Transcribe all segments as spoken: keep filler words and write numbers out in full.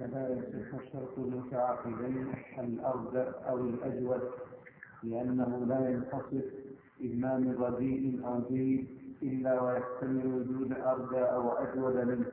فلا يصح شرط المتعاقدين الأرض أو الأجود، لأنه لا ينتصف إما من رديء أو جيد إلا ويحتمل وجود أرض أو أجود منه.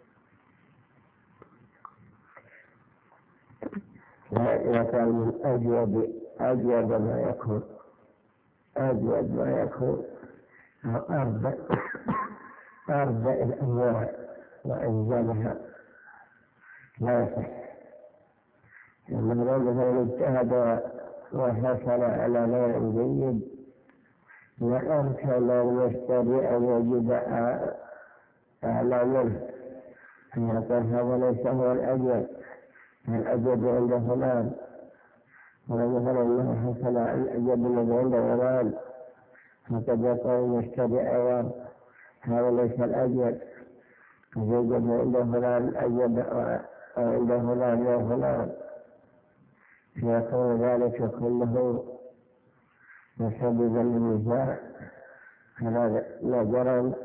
إذا كان من أجود أجود ما يكون أجود ما يكون أرض أرض الأنواع وأنزلها لا يصح، لأن الرجل اجتهد وحصل على نوع جيد وأمكن المشتري أن يجد أعلى منه، فيقول هذا ليس هو الأجود، الأجود عند فلان، ومثلا أنه حصل على الأجود الذي عند فلان، فقد يقول المشتري أيضا هذا ليس الأجود، يوجد عند فلان الأجود أو عند فلان وفلان، فيكون ذلك كله مسببا للنزاع. هذا لا جرم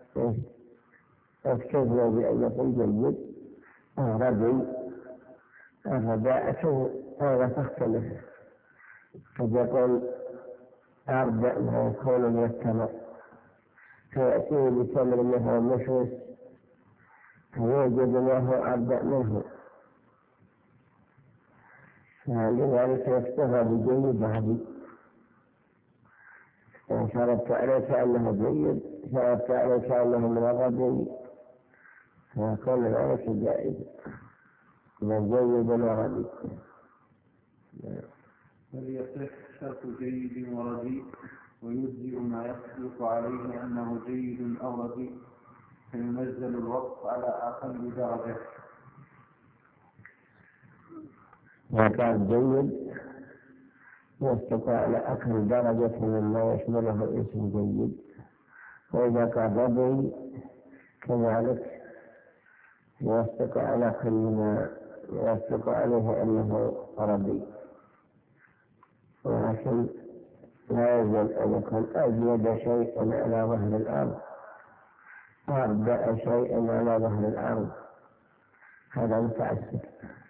اكتفى بأن يكون جيد أو ردي. الرداءة هذا تختلف، قد يكون أربع ما يكون من التمر فيأتيه بتمر مثل مشوش فيوجد له أربع منه، فلذلك يكتفى بجيد هذه. إن شرطت عليك أنه جيد شرطت عليك أنه من الردي فيكون ذلك جائز من جيد وردي. فليصح شرط جيد ورديء، ويجزئ ما يصدق عليه أنه جيد أو رديء، فينزل الوصف على أقل درجة. وكان جيد يصدق على أقل درجة مما يشمله اسم جيد، وإذا كان ردي كذلك يصدق على كل ما يصدق عليه أنه ردي، ولكن لا يزال أن يكون أجود شيء على ظهر الأرض وأردأ شيء على ظهر الأرض، هذا متعسف.